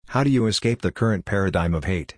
How do you escape the current paradigm of hate?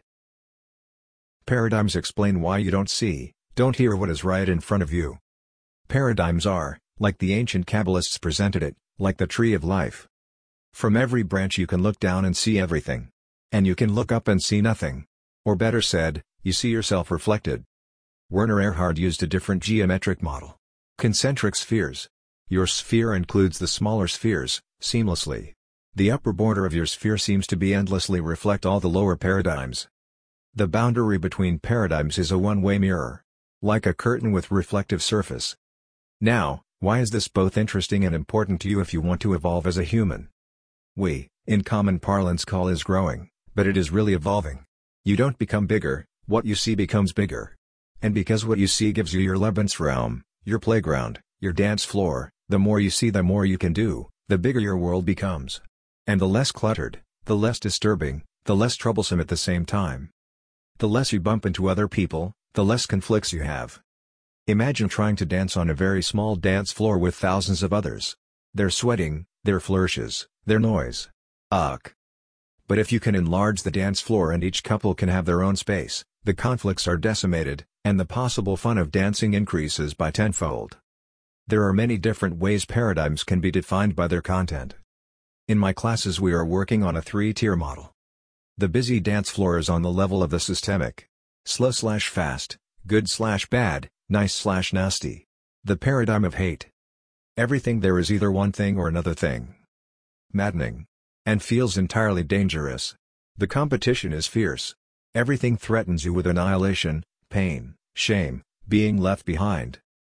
Paradigms explain why you don't see, don't hear what is right in front of you. Paradigms are, like the ancient Kabbalists presented it, like the tree of life. From every branch you can look down and see everything. And you can look up and see nothing. Or better said, you see yourself reflected. Werner Erhard used a different geometric model. Concentric spheres. Your sphere includes the smaller spheres, seamlessly. The upper border of your sphere seems to be endlessly reflect all the lower paradigms. The boundary between paradigms is a one-way mirror. Like a curtain with reflective surface. Now, why is this both interesting and important to you if you want to evolve as a human? We, in common parlance, call is growing, but it is really evolving. You don't become bigger, what you see becomes bigger. And because what you see gives you your Lebensraum, your playground, your dance floor, the more you see the more you can do, the bigger your world becomes. And the less cluttered, the less disturbing, the less troublesome at the same time. The less you bump into other people, the less conflicts you have. Imagine trying to dance on a very small dance floor with thousands of others. Their sweating, their flourishes, their noise. Ugh. But if you can enlarge the dance floor and each couple can have their own space, the conflicts are decimated, and the possible fun of dancing increases by tenfold. There are many different ways paradigms can be defined by their content. In my classes we are working on a 3-tier model. The busy dance floor is on the level of the systemic. Slow/fast, good/bad, nice/nasty. The paradigm of hate. Everything there is either one thing or another thing. Maddening. And feels entirely dangerous. The competition is fierce. Everything threatens you with annihilation, pain, shame, being left behind.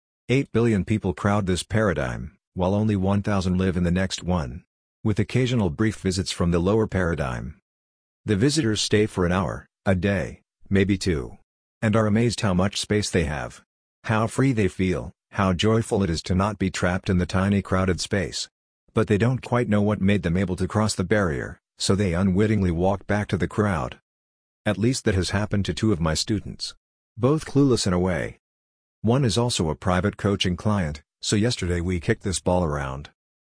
8 billion people crowd this paradigm, while only 1,000 live in the next one. With occasional brief visits from the lower paradigm. The visitors stay for an hour, a day, maybe 2. And are amazed how much space they have. How free they feel, how joyful it is to not be trapped in the tiny crowded space. But they don't quite know what made them able to cross the barrier, so they unwittingly walk back to the crowd. At least that has happened to 2 of my students. Both clueless in a way. One is also a private coaching client, so yesterday we kicked this ball around.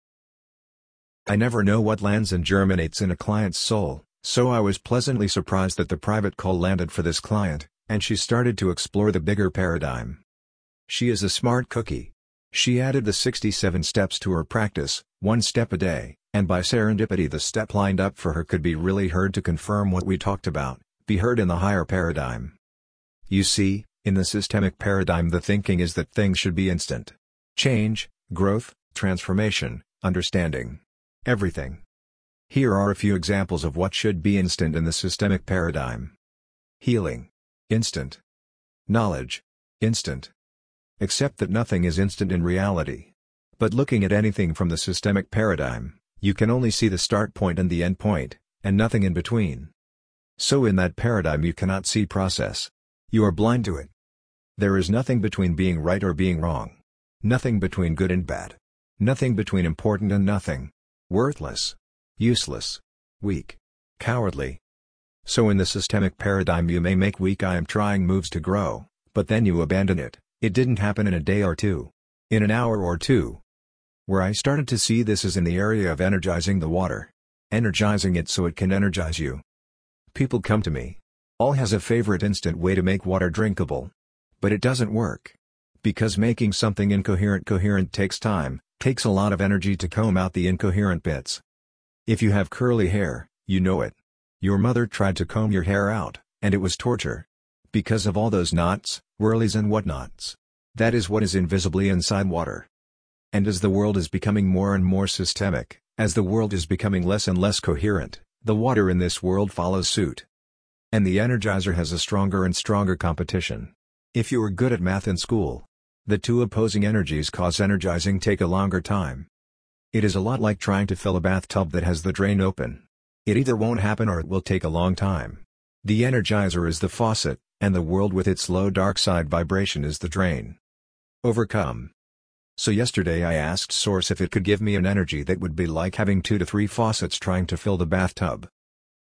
I never know what lands and germinates in a client's soul, so I was pleasantly surprised that the private call landed for this client, and she started to explore the bigger paradigm. She is a smart cookie. She added the 67 steps to her practice, 1 step a day, and by serendipity the step lined up for her could be really heard to confirm what we talked about, be heard in the higher paradigm. You see, in the systemic paradigm the thinking is that things should be instant. Change, growth, transformation, understanding. Everything. Here are a few examples of what should be instant in the systemic paradigm. Healing. Instant. Knowledge. Instant. Except that nothing is instant in reality. But looking at anything from the systemic paradigm, you can only see the start point and the end point, and nothing in between. So in that paradigm you cannot see process. You are blind to it. There is nothing between being right or being wrong. Nothing between good and bad. Nothing between important and nothing. Worthless. Useless. Weak. Cowardly. So in the systemic paradigm you may make weak I am trying moves to grow, but then you abandon it. It didn't happen in a day or 2. In an hour or 2. Where I started to see this is in the area of energizing the water. Energizing it so it can energize you. People come to me. All has a favorite instant way to make water drinkable. But it doesn't work. Because making something incoherent coherent takes time, takes a lot of energy to comb out the incoherent bits. If you have curly hair, you know it. Your mother tried to comb your hair out, and it was torture. Because of all those knots, whirlies and whatnots. That is what is invisibly inside water. And as the world is becoming more and more systemic, as the world is becoming less and less coherent, the water in this world follows suit. And the energizer has a stronger and stronger competition. If you were good at math in school, the 2 opposing energies cause energizing take a longer time. It is a lot like trying to fill a bathtub that has the drain open. It either won't happen or it will take a long time. The energizer is the faucet, and the world with its low dark side vibration is the drain. Overcome. So yesterday I asked Source if it could give me an energy that would be like having 2 to 3 faucets trying to fill the bathtub.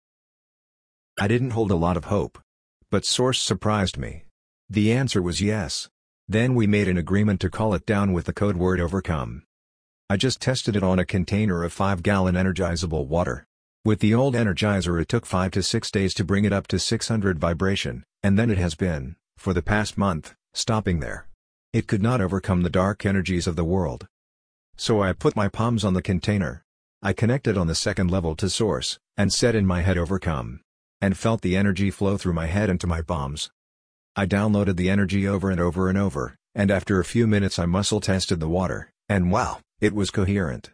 I didn't hold a lot of hope. But Source surprised me. The answer was yes. Then we made an agreement to call it down with the code word overcome. I just tested it on a container of 5-gallon energizable water. With the old Energizer it took 5 to 6 days to bring it up to 600 vibration, and then it has been, for the past month, stopping there. It could not overcome the dark energies of the world. So I put my palms on the container. I connected on the second level to source, and said in my head overcome. And felt the energy flow through my head into my palms. I downloaded the energy over and over and over, and after a few minutes I muscle tested the water, and wow, it was coherent.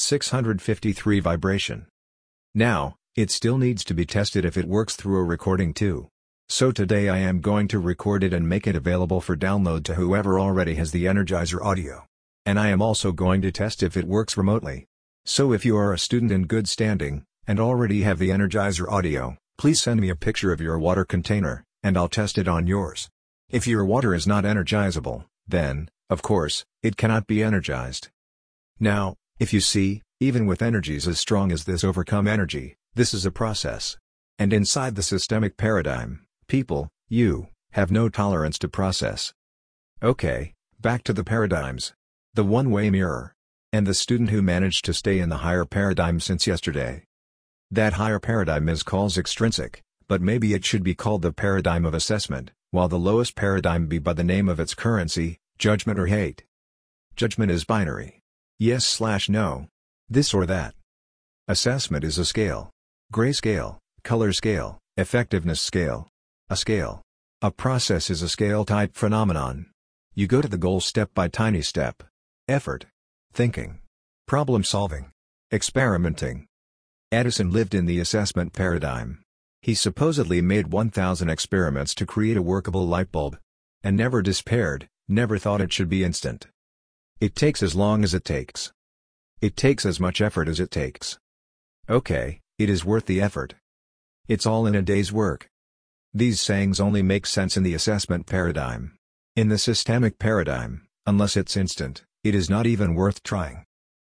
653 vibration. Now, it still needs to be tested if it works through a recording too. So today I am going to record it and make it available for download to whoever already has the Energizer audio. And I am also going to test if it works remotely. So if you are a student in good standing, and already have the Energizer audio, please send me a picture of your water container, and I'll test it on yours. If your water is not energizable, then, of course, it cannot be energized. Now, if you see, even with energies as strong as this overcome energy, this is a process. And inside the systemic paradigm, people, you, have no tolerance to process. Okay, back to the paradigms. The one-way mirror. And the student who managed to stay in the higher paradigm since yesterday. That higher paradigm is called extrinsic, but maybe it should be called the paradigm of assessment, while the lowest paradigm be by the name of its currency, judgment or hate. Judgment is binary. Yes/no. This or that. Assessment is a scale. Gray scale, color scale, effectiveness scale. A scale. A process is a scale-type phenomenon. You go to the goal step by tiny step. Effort. Thinking. Problem-solving. Experimenting. Edison lived in the assessment paradigm. He supposedly made 1,000 experiments to create a workable light bulb. And never despaired, never thought it should be instant. It takes as long as it takes. It takes as much effort as it takes. Okay, it is worth the effort. It's all in a day's work. These sayings only make sense in the assessment paradigm. In the systemic paradigm, unless it's instant, it is not even worth trying.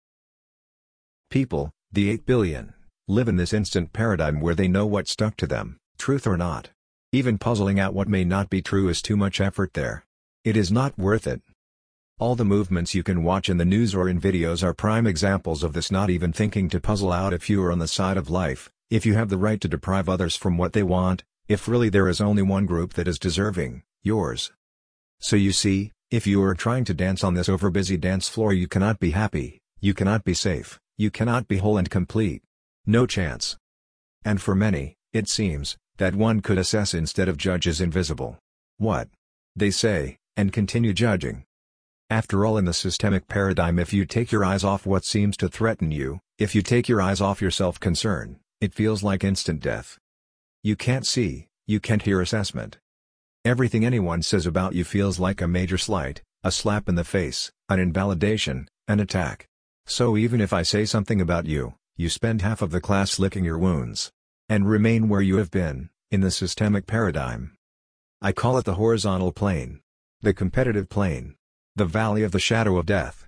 People, the 8 billion, live in this instant paradigm where they know what stuck to them, truth or not. Even puzzling out what may not be true is too much effort there. It is not worth it. All the movements you can watch in the news or in videos are prime examples of this, not even thinking to puzzle out if you are on the side of life, if you have the right to deprive others from what they want, if really there is only one group that is deserving, yours. So you see, if you are trying to dance on this overbusy dance floor, you cannot be happy, you cannot be safe, you cannot be whole and complete. No chance. And for many, it seems, that one could assess instead of judge is invisible. What? They say, and continue judging. After all, in the systemic paradigm, if you take your eyes off what seems to threaten you, if you take your eyes off your self-concern, it feels like instant death. You can't see, you can't hear assessment. Everything anyone says about you feels like a major slight, a slap in the face, an invalidation, an attack. So even if I say something about you, you spend half of the class licking your wounds. And remain where you have been, in the systemic paradigm. I call it the horizontal plane. The competitive plane. The valley of the shadow of death.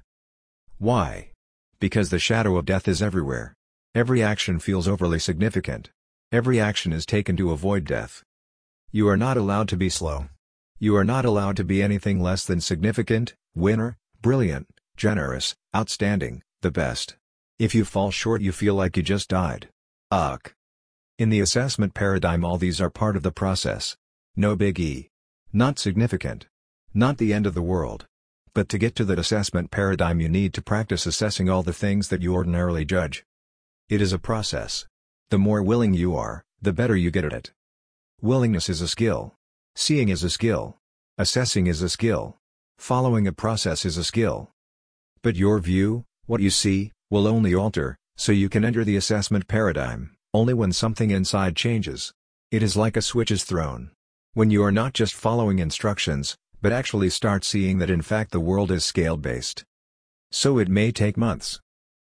Why? Because the shadow of death is everywhere. Every action feels overly significant. Every action is taken to avoid death. You are not allowed to be slow. You are not allowed to be anything less than significant, winner, brilliant, generous, outstanding, the best. If you fall short, you feel like you just died. Ugh. In the assessment paradigm, all these are part of the process. No biggie. Not significant. Not the end of the world. But to get to that assessment paradigm, you need to practice assessing all the things that you ordinarily judge. It is a process. The more willing you are, the better you get at it. Willingness is a skill. Seeing is a skill. Assessing is a skill. Following a process is a skill. But your view, what you see, will only alter, so you can enter the assessment paradigm, only when something inside changes. It is like a switch is thrown. When you are not just following instructions, but actually start seeing that in fact the world is scale-based. So it may take months.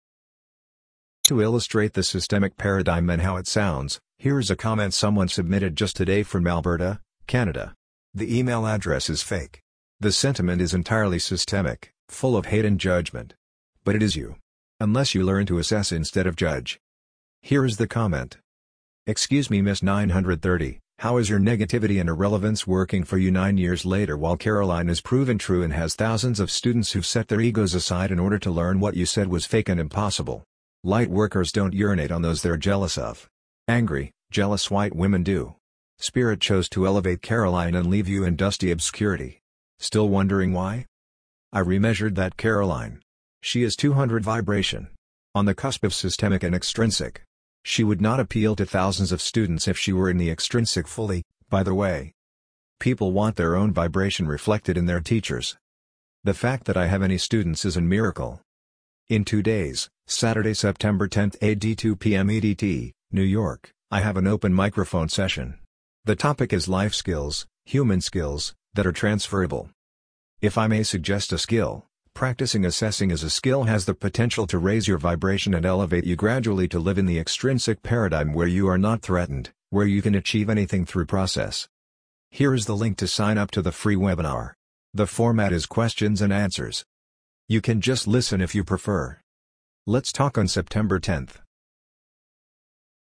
To illustrate the systemic paradigm and how it sounds, here is a comment someone submitted just today from Alberta, Canada. The email address is fake. The sentiment is entirely systemic, full of hate and judgment. But it is you. Unless you learn to assess instead of judge. Here is the comment. Excuse me, Miss 930. How is your negativity and irrelevance working for you 9 years later, while Caroline is proven true and has thousands of students who've set their egos aside in order to learn what you said was fake and impossible? Light workers don't urinate on those they're jealous of. Angry, jealous white women do. Spirit chose to elevate Caroline and leave you in dusty obscurity. Still wondering why? I remeasured that Caroline. She is 200 vibration. On the cusp of systemic and extrinsic. She would not appeal to thousands of students if she were in the extrinsic fully, by the way. People want their own vibration reflected in their teachers. The fact that I have any students is a miracle. In 2 days, Saturday, September 10th AD 2 p.m. EDT, New York, I have an open microphone session. The topic is life skills, human skills, that are transferable. If I may suggest a skill, practicing assessing as a skill has the potential to raise your vibration and elevate you gradually to live in the extrinsic paradigm where you are not threatened, where you can achieve anything through process. Here is the link to sign up to the free webinar. The format is questions and answers. You can just listen if you prefer. Let's talk on September 10th.